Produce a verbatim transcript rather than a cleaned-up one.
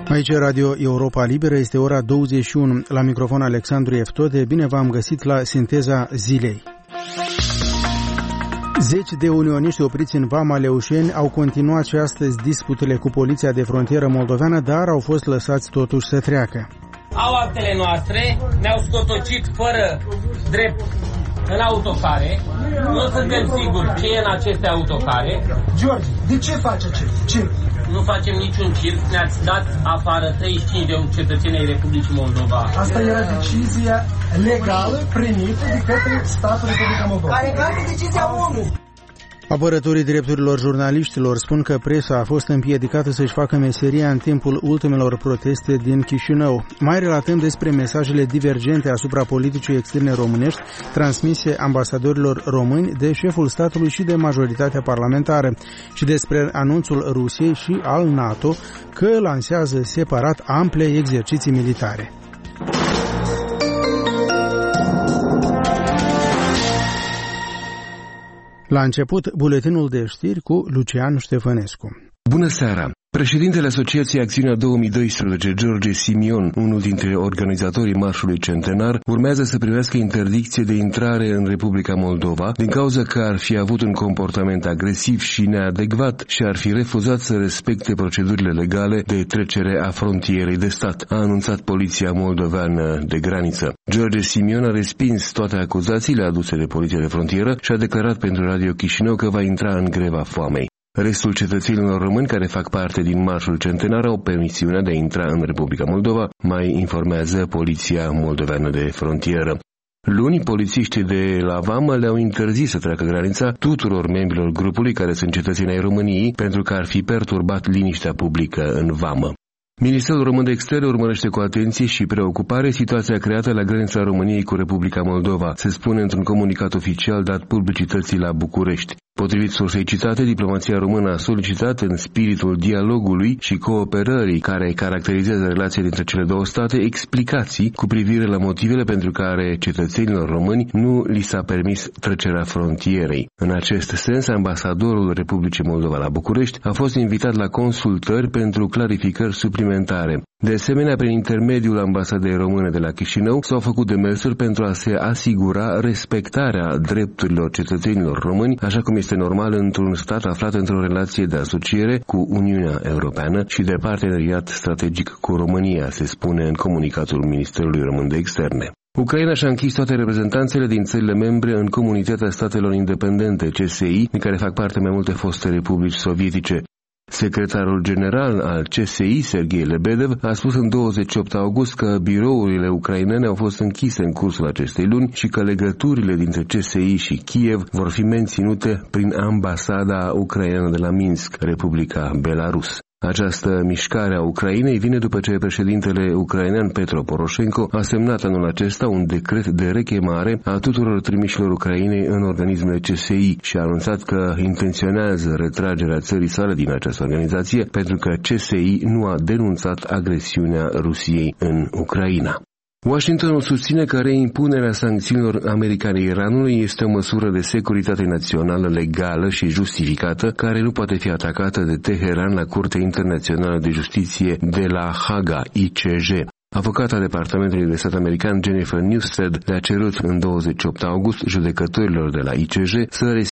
Aici Radio Europa Liberă, este ora douăzeci și unu. La microfon Alexandru Eftode. Bine v-am găsit la Sinteza Zilei. Zeci de unioniști opriți în Vama Leușeni au continuat și astăzi disputele cu poliția de frontieră moldoveană, dar au fost lăsați totuși să treacă. Au actele noastre, ne-au scotocit fără drept în autocare. Nu suntem siguri ce e în aceste autocare. George, de ce faci acest circ? Nu facem niciun circ, ne-ați dat afară treizeci și cinci de cetățeni ai Republicii Moldova. Asta era decizia legală primită de către statul Republica Moldova. Legală decizia ONU. Apărătorii drepturilor jurnaliștilor spun că presa a fost împiedicată să-și facă meseria în timpul ultimelor proteste din Chișinău. Mai relatăm despre mesajele divergente asupra politicii externe românești transmise ambasadorilor români de șeful statului și de majoritatea parlamentară și despre anunțul Rusiei și al NATO că lansează separat ample exerciții militare. La început, buletinul de știri cu Lucian Ștefănescu. Bună seara! Președintele Asociației Acțiunea două mii doisprezece, George Simion, unul dintre organizatorii Marșului Centenar, urmează să primească interdicție de intrare în Republica Moldova din cauza că ar fi avut un comportament agresiv și neadecvat și ar fi refuzat să respecte procedurile legale de trecere a frontierei de stat, a anunțat Poliția Moldoveană de Graniță. George Simion a respins toate acuzațiile aduse de Poliția de Frontieră și a declarat pentru Radio Chișinău că va intra în greva foamei. Restul cetățenilor români care fac parte din Marșul Centenar au permisiunea de a intra în Republica Moldova, mai informează Poliția Moldoveană de Frontieră. Luni, polițiștii de la Vamă le-au interzis să treacă granița tuturor membrilor grupului care sunt cetățeni ai României pentru că ar fi perturbat liniștea publică în Vamă. Ministerul Român de Externe urmărește cu atenție și preocupare situația creată la granița României cu Republica Moldova, se spune într-un comunicat oficial dat publicității la București. Potrivit sursei citate, diplomația română a solicitat în spiritul dialogului și cooperării care caracterizează relația dintre cele două state explicații cu privire la motivele pentru care cetățenilor români nu li s-a permis trecerea frontierei. În acest sens, ambasadorul Republicii Moldova la București a fost invitat la consultări pentru clarificări suplimentare. De asemenea, prin intermediul ambasadei române de la Chișinău s-au făcut demersuri pentru a se asigura respectarea drepturilor cetățenilor români, așa cum este normal într-un stat aflat într-o relație de asociere cu Uniunea Europeană și de parteneriat strategic cu România, se spune în comunicatul Ministerului Român de Externe. Ucraina și-a închis toate reprezentanțele din țările membre în Comunitatea Statelor Independente, C S I, din care fac parte mai multe foste republici sovietice. Secretarul general al C S I, Serghei Lebedev, a spus în douăzeci și opt august că birourile ucrainene au fost închise în cursul acestei luni și că legăturile dintre C S I și Kiev vor fi menținute prin ambasada ucraineană de la Minsk, Republica Belarus. Această mișcare a Ucrainei vine după ce președintele ucrainean Petro Poroșenko a semnat anul acesta un decret de rechemare a tuturor trimișilor Ucrainei în organismele C S I și a anunțat că intenționează retragerea țării sale din această organizație pentru că C S I nu a denunțat agresiunea Rusiei în Ucraina. Washingtonul susține că reimpunerea sancțiunilor americane Iranului este o măsură de securitate națională legală și justificată, care nu poate fi atacată de Teheran la Curtea Internațională de Justiție de la Haga, I C J. Avocata Departamentului de Stat american Jennifer Newstead le-a cerut în douăzeci și opt august judecătorilor de la I C J să